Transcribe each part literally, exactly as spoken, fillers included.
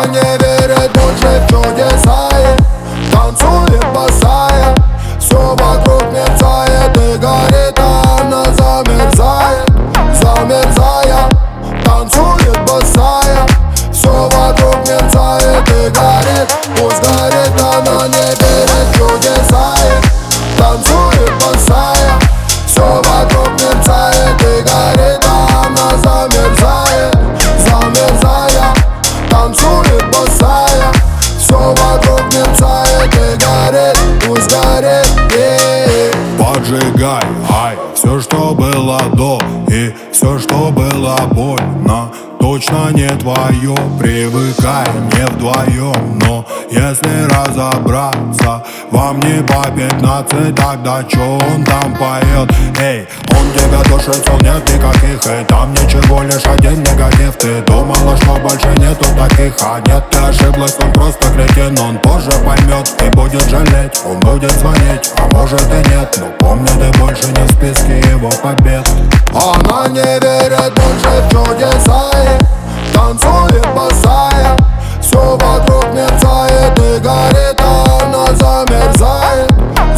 Она не верит больше в чудеса и танцует босая. Все вокруг мерцает и горит, а она замерзает, замерзая. Танцует босая. Все вокруг мерцает и горит, пусть горит. Она не верит в чудеса и танцует босая. Все вокруг мерцает и горит, а она замерзает, замерзая. Танцует босая. Все вокруг мерцает и горит, пусть горит, yeah. Поджигай, ай, все, что было до, и все, что было больно, точно не твое. Привыкай, не вдвоем, но если разобраться, вам не по пятнадцать, тогда чё он там поет? Эй, он тебя душит, сил нет никаких, и там ничего, лишь один негатив. Ты думала, что больше нету таких, а нет, ты ошиблась, он просто кретин. Он позже поймет и будет жалеть, он будет звонить, а может и нет. Но помни, ты больше не в списке его побед. Она не верит больше в чудеса и танцует босая. Все вокруг мерцает и горит, а она замерзает,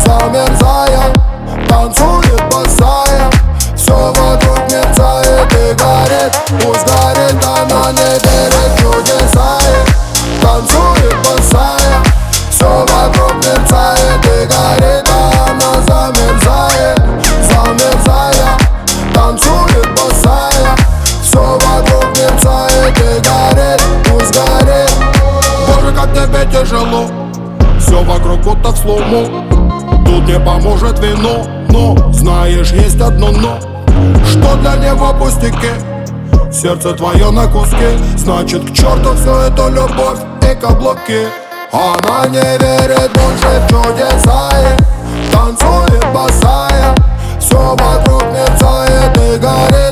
замерзая. Танцует босая. Все вокруг мерцает и горит, пусть горит. Она не верит в чудеса и танцует босая. Все вокруг мерцает и горит, а она замерзает, замерзая. Танцует босая. Все вокруг мерцает и горит, пусть горит. Боже, как тебе тяжело, все вокруг будто в слому. Тут не поможет вино, но знаешь, есть одно но, что для него пустяки. Сердце твое на куски, значит к черту все это любовь и каблуки. Она не верит больше в чудеса и танцует босая. Все вокруг мерцает и горит,